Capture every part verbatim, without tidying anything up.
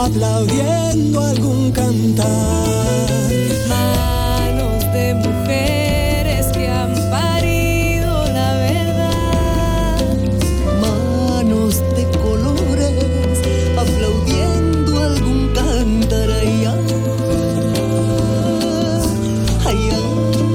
aplaudiendo algún cantar. Manos de mujeres que han parido la verdad. Manos de colores aplaudiendo algún cantar. Ay, ay, ay, ay.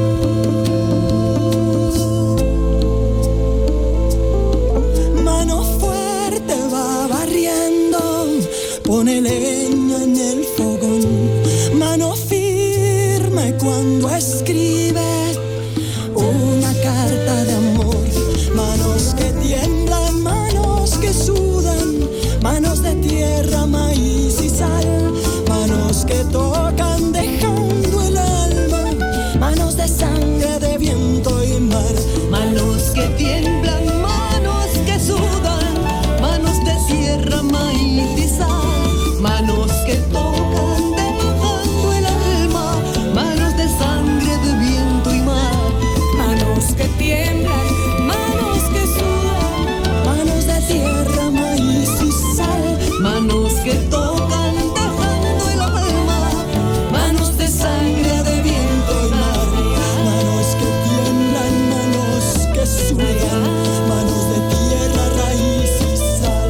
Mano fuerte va barriendo, pone leña en el fogón. Mano firme cuando escribe una carta de amor. Manos que tiemblan, manos que sudan, manos de tierra, maíz y sal. Manos que tocan dejando el alma, manos de sangre, de viento y mar. Manos que tiemblan, manos que sudan, manos de tierra, maíz y sal. Manos que tocan dejando el alma, manos de sangre, de viento y mar. Manos que tiemblan, manos que sudan, Manos de tierra, maíz y sal. Manos que tocan dejando el alma, manos de sangre, de viento y mar. Manos que tiemblan, manos que sudan, manos de tierra, raíz y sal.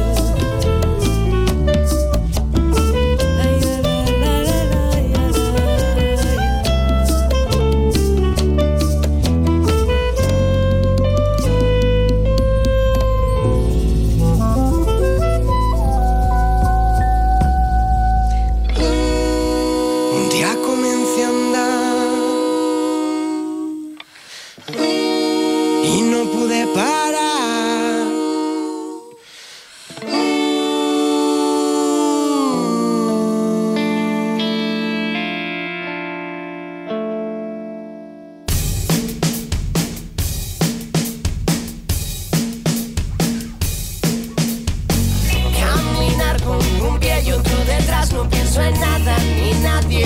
Un día comencé a andar y no pude parar. Caminar con un pie y otro detrás, no pienso en nada ni nadie.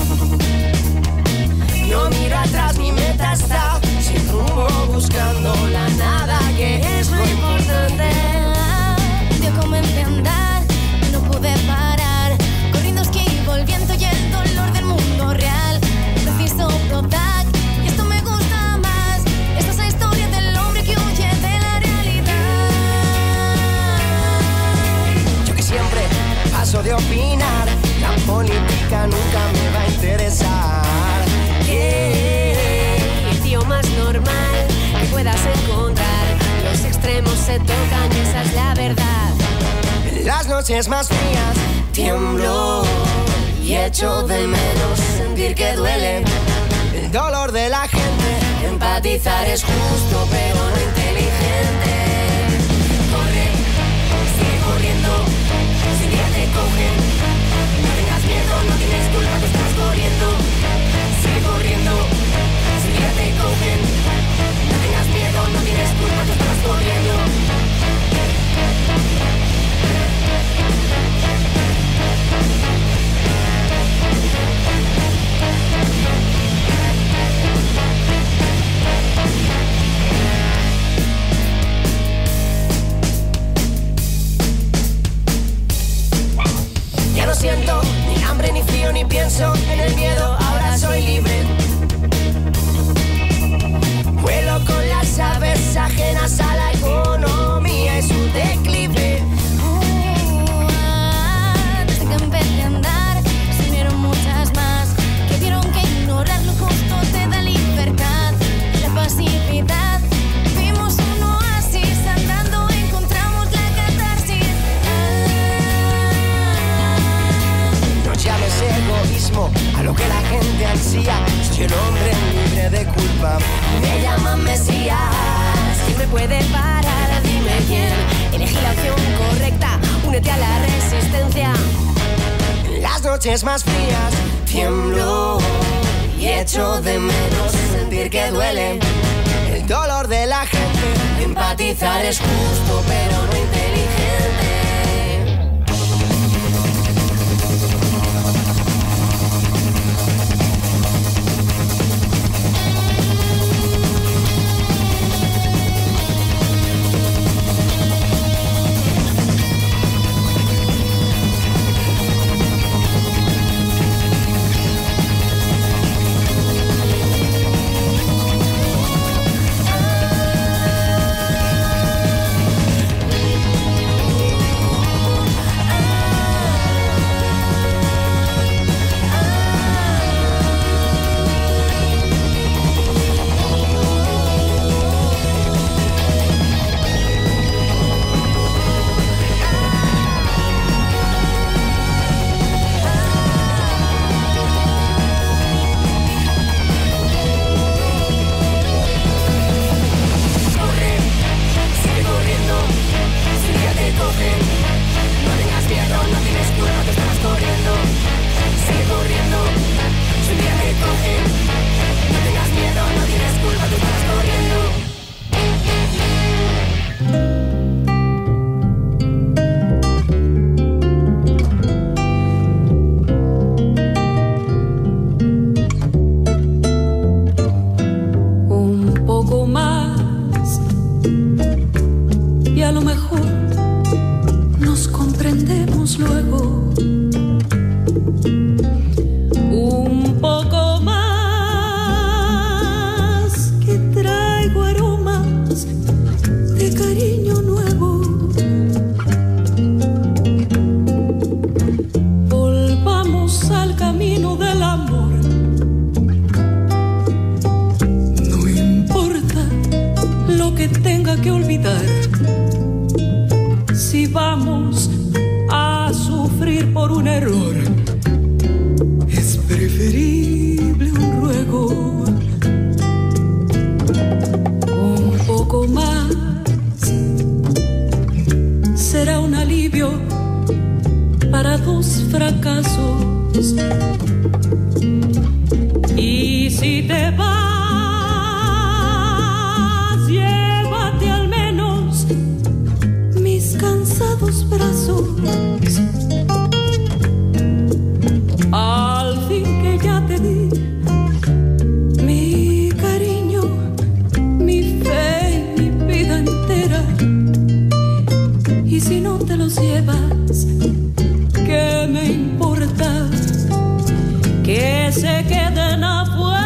No miro atrás, mi meta está sin rumbo, buscando la nada, que es lo importante. Yo comencé a andar, no pude parar, corriendo esquivo el viento y el dolor del mundo real. Preciso Prozac, y esto me gusta más. Esta es la historia del hombre que huye de la realidad. Yo que siempre paso de opinar, la política nunca me va a interesar. Yeah. el tío más normal que puedas encontrar. Los extremos se tocan y esa es la verdad. En las noches más frías tiemblo y echo de menos sentir que duele el dolor de la gente. Empatizar es justo pero no inteligente. Corre, sigue corriendo, si día te cogen. No tengas miedo, no tienes culpa, tú estás corriendo. Sigue corriendo, si día te cogen. No tengas miedo, no tienes culpa, tú estás corriendo. Ya no siento ni hambre, ni frío, ni pienso en el miedo, ahora soy libre. Vuelo con las aves ajenas a la economía y su declive. Uh, ah, desde que empecé a andar, se unieron muchas más que vieron que ignorar lo justo te da libertad. La pasividad, vimos un oasis, andando encontramos la catarsis. No llames egoísmo a lo que la gente ansía. Soy el hombre libre de culpa. Me llaman Mesías. ¿Quién me puede parar? Dime quién. Elegí la opción correcta, únete a la resistencia. En las noches más frías tiemblo y echo de menos sentir que duele el dolor de la gente. Empatizar es justo pero no inteligente. olvidar. Si vamos a sufrir por un error, es preferible un ruego. Un poco más será un alivio para dos fracasos. Y si te vas, llévate al menos mis cansados brazos. Al fin que ya te di mi cariño, mi fe y mi vida entera. Y si no te los llevas, ¿qué me importa? Que se queden afuera.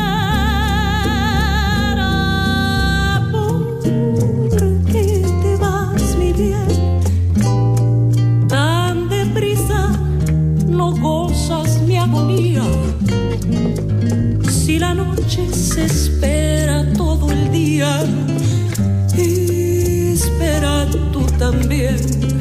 ¿Por qué te vas, mi bien? Tan deprisa no gozas mi agonía. Si la noche se espera todo el día, espera tú también.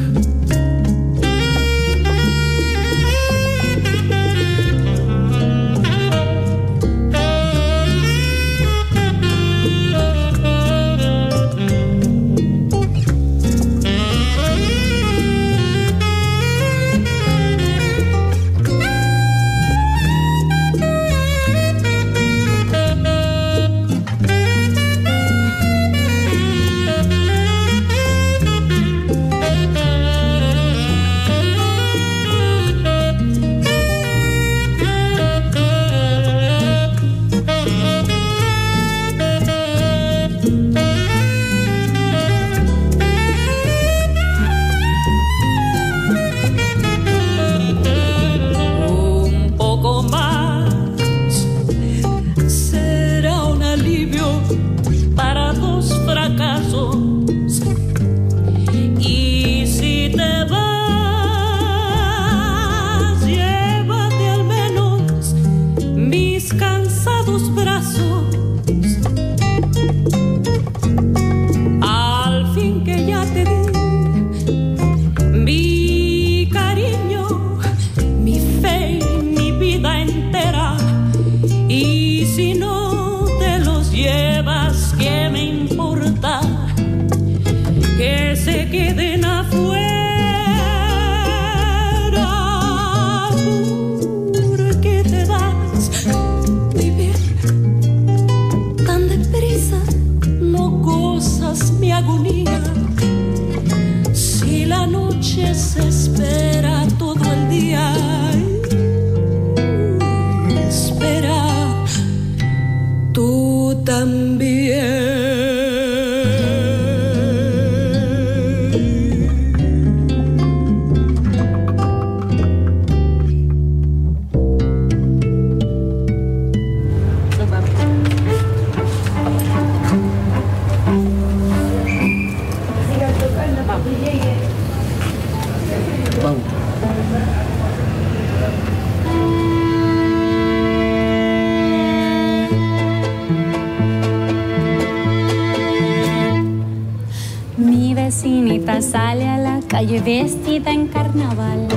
Sale a la calle vestida en carnaval.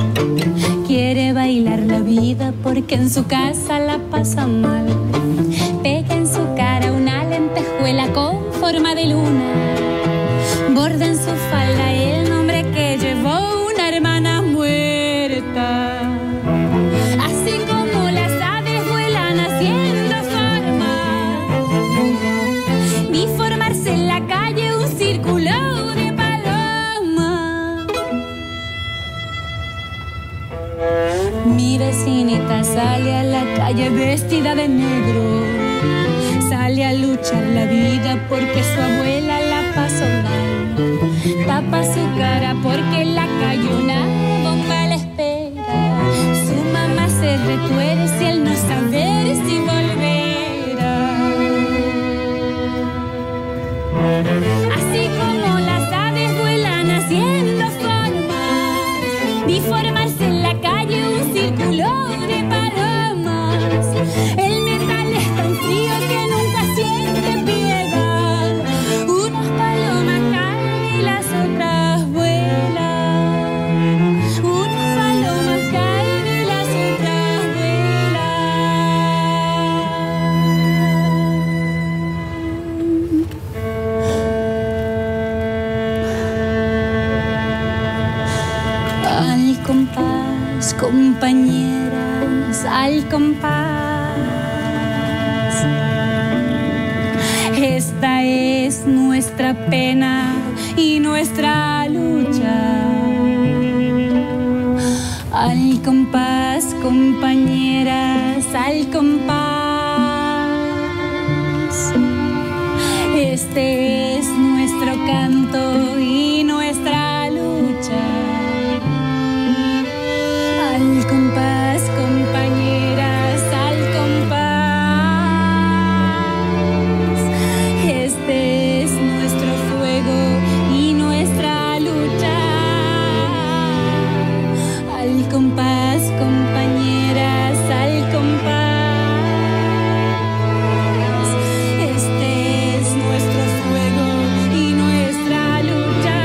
Quiere bailar la vida porque en su casa la pasa mal. Pega en su cara una lentejuela con forma de luna. Borda en su falda el nombre que llevó una hermana muerta. Así como las aves vuelan haciendo forma, vi formarse en la calle un círculo. Mi vecinita sale a la calle vestida de negro. Sale a luchar la vida porque su abuela la pasó mal. Tapa su cara porque en la calle una bomba la espera. Su mamá se retuerce al no saber si volverá. Así como las aves vuelan haciendo formas, vi formarse en la calle un círculo de palomas. El metal es tan frío que nunca siente piedad. Unas palomas caen al compás. Esta es nuestra pena y nuestra lucha. Al compás, compañeras, al compás. Este es nuestro canto y nuestra lucha. Al compás, compañeras, al compás. Este es nuestro fuego y nuestra lucha. Al compás, compañeras, al compás. Este es nuestro fuego y nuestra lucha.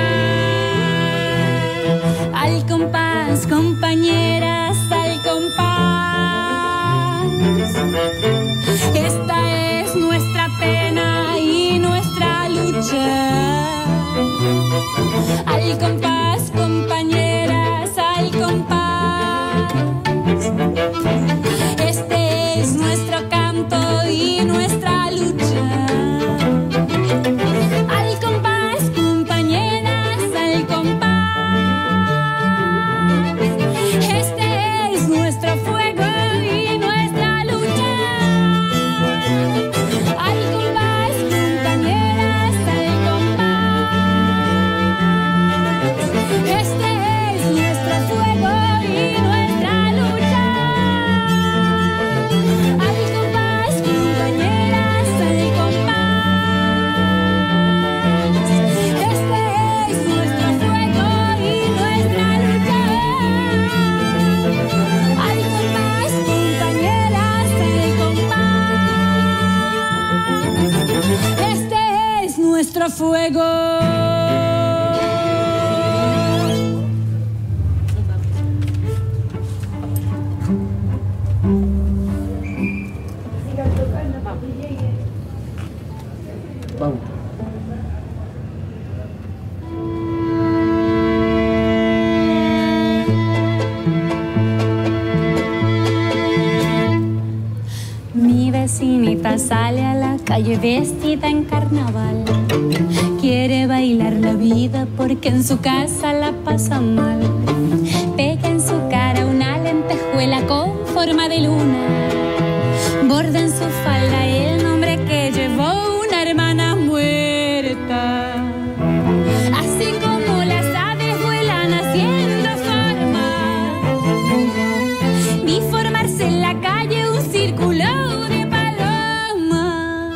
Al compás, compañeras, al compás. Esta es nuestra pena y nuestra lucha. Al compás, compañeras, al compás. Este es nuestro canto y nuestra lucha. Al compás, compañeras, al compás. Este es nuestro fuego y nuestra lucha. Al compás, compañeras, al compás. Este es nuestro fuego y nuestra lucha. Al compás, compañeras, al compás. Este es nuestro fuego y nuestra lucha. Al compás, compañeras, al compás. Este es nuestro fuego. Mi vecinita sale a la calle vestida en carnaval. Quiere bailar la vida porque en su casa la pasa mal. Pega en su cara una lentejuela con forma de luna. Borda en su falda el nombre que llevó una hermana muerta. Así como las aves vuelan haciendo forma, vi formarse en la calle un círculo de paloma.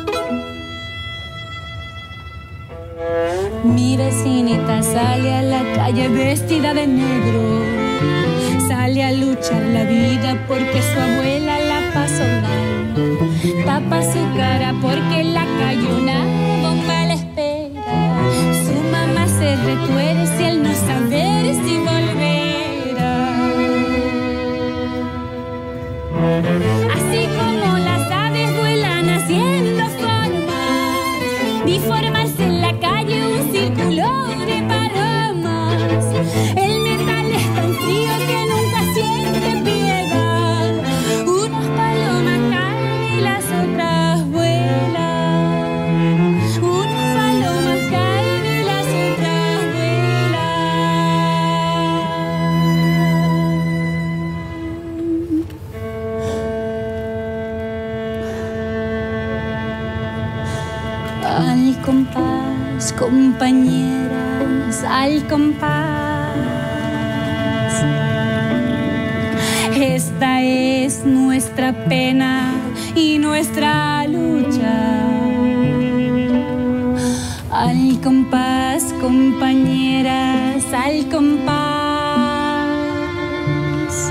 Mi vecinita sale a la calle vestida de negro. Sale a luchar la vida porque su abuela la pasó mal. Tapa su cara porque en la calle una bomba la espera. Su mamá se retuerce al no saber si volverá. Así como las aves vuelan haciendo formas, vi formarse en la calle un círculo de palomas. El metal es tan frío que nunca siente piedad. Unas palomas caen y las otras vuelan. Unas palomas caen y las otras vuelan. Al compás, compañeras, al compás. Esta es nuestra pena y nuestra lucha. Al compás, compañeras, al compás.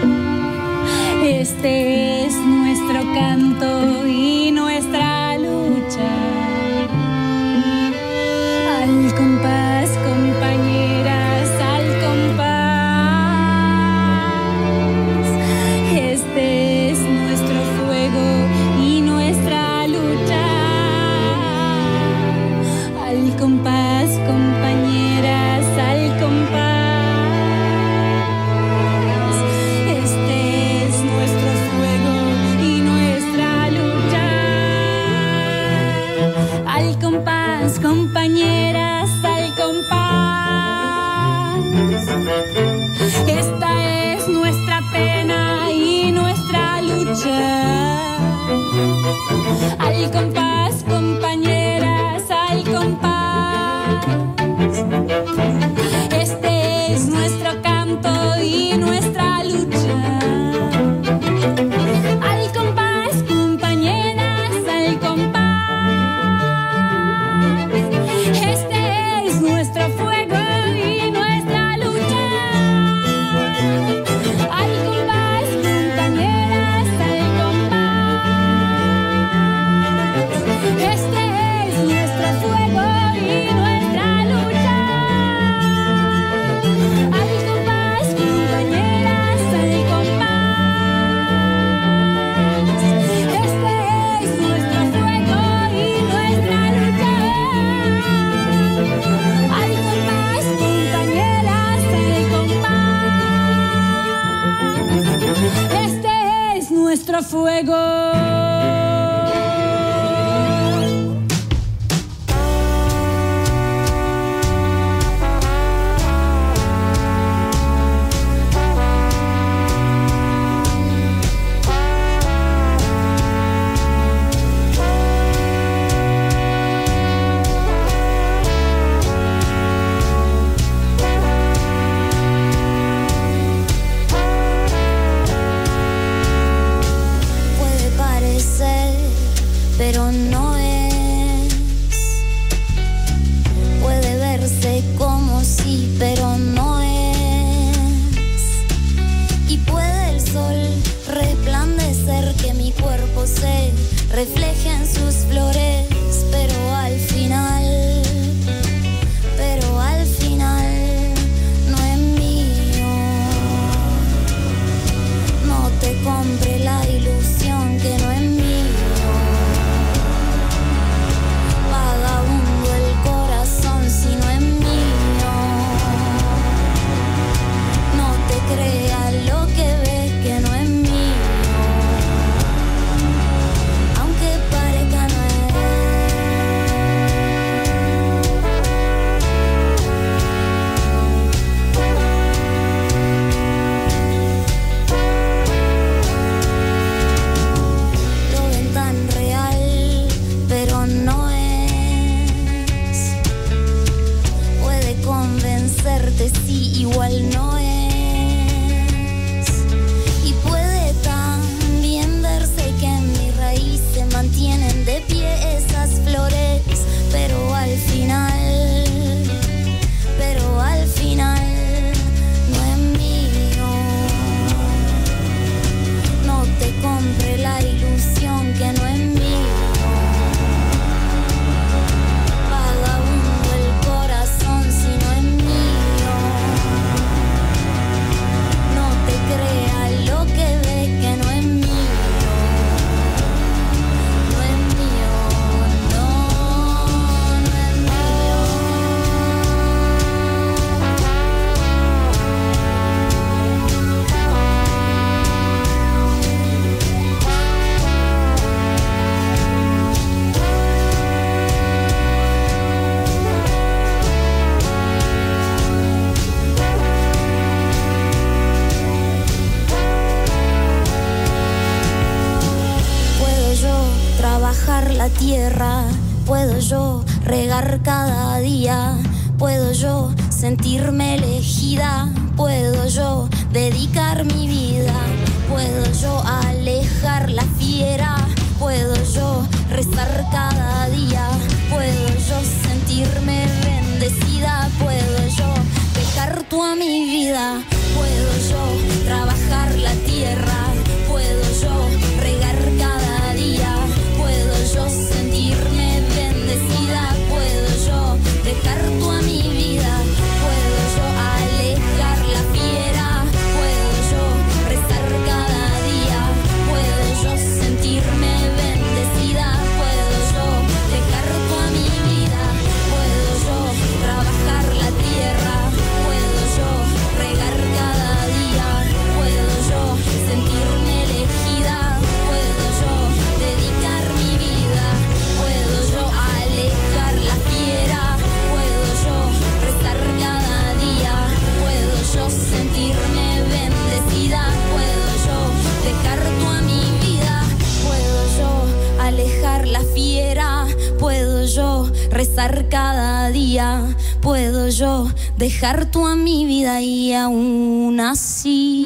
Este es nuestro canto y nuestra lucha. Al compás, compañeras, al compás. Este es nuestro fuego y nuestra lucha. Al compás, compañeras, al compás. Este es nuestro fuego Al compás, compañeras, al compás. Este es nuestro canto y nuestra lucha. Al compás, compañeras, al compás. Este es nuestro fuego y nuestra lucha. Al compás, compañeras, al compás. Este es nuestro fuego y nuestra lucha. Al compás, compañeras, al compás. Este es nuestro fuego y nuestra lucha. Al compás, compañeras, al compás. Este es nuestro fuego. Puede parecer, pero no es. Puede verse como sí, pero no es. Y puede el sol resplandecer, que mi cuerpo se refleje en sus flores, pero al final, pero al final no es mío. No te compre la ilusión que no es mío. Vagabundo el corazón si no es mío. No te creas lo que ves que no es mío. Aunque parezca no es. Lo ven tan real, pero no es. Puede convencerte, sí, igual no es. Y puede también verse que en mi raíz se mantienen de pie esas flores, pero al final, pero al final no es mío. No te compre la ilusión que no es mío. Vagabundo el corazón si no es mío. No te creas lo que ves que no es mío. No es mío, no, no es mío. Puedo yo trabajar la tierra, puedo yo regar cada día, puedo yo sentirme elegida, puedo yo dedicar mi vida, puedo yo alejar la fiera, puedo yo rezar cada día, puedo yo sentirme bendecida, puedo yo dejar toda mi vida, puedo yo trabajar la tierra, puedo yo regar cada día, puedo yo sentirme bendecida, puedo yo dejar toda mi vida, puedo yo alejar la fiera, puedo yo rezar cada día, puedo yo sentirme bendecida, puedo yo dejar toda mi vida, puedo yo trabajar la tierra, puedo yo regar la fiera, puedo yo rezar cada día, puedo yo dejar tú a mi vida y aún así.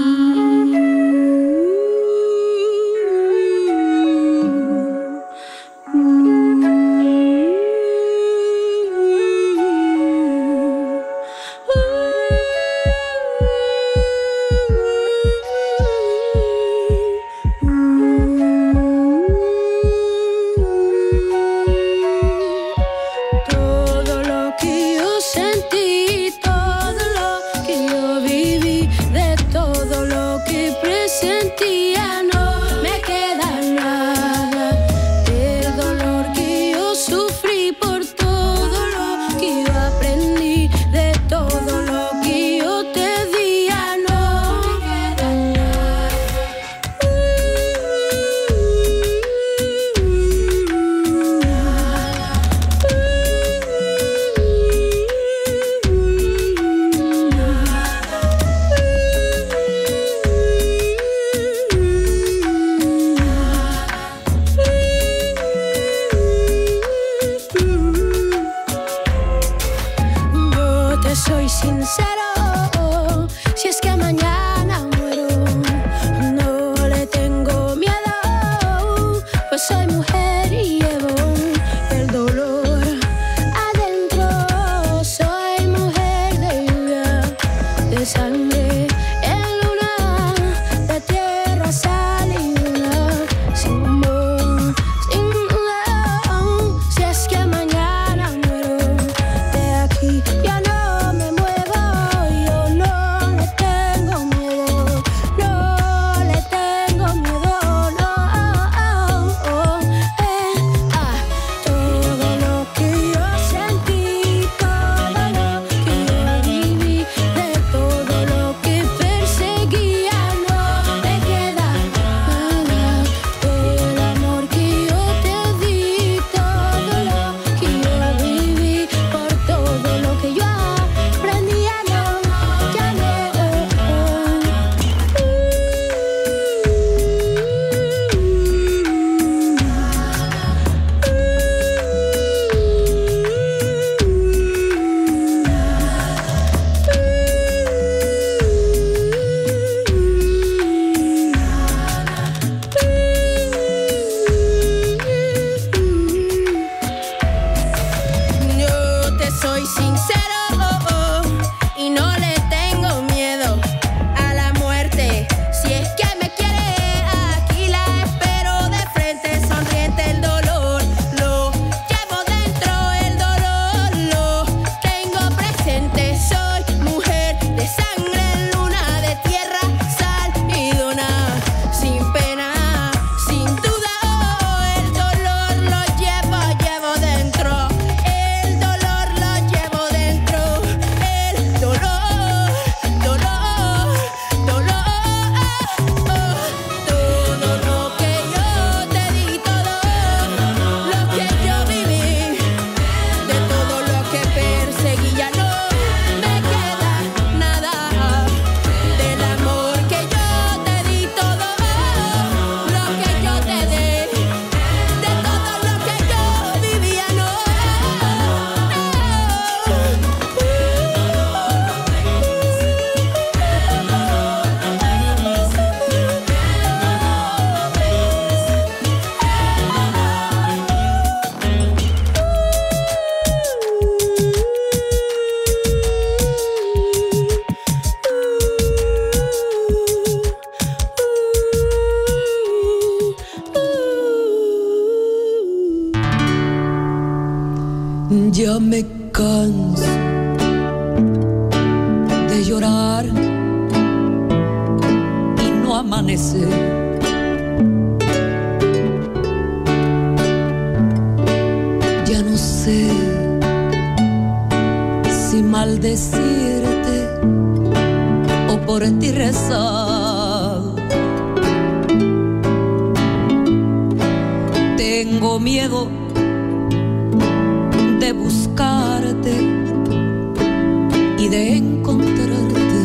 Ya me canso de llorar y no amanecer. Ya no sé si maldecirte o por ti rezar. Tengo miedo de buscarte y de encontrarte.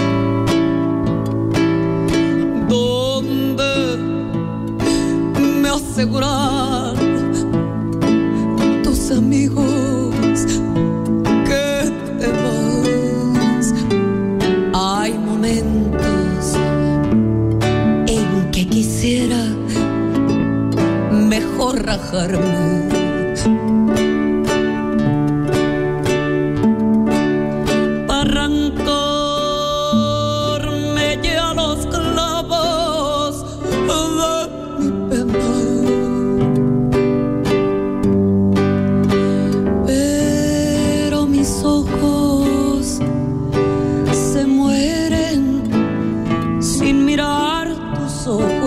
¿Dónde me asegurar tus amigos que te vas. Hay momentos en que quisiera mejor rajarme. Ojos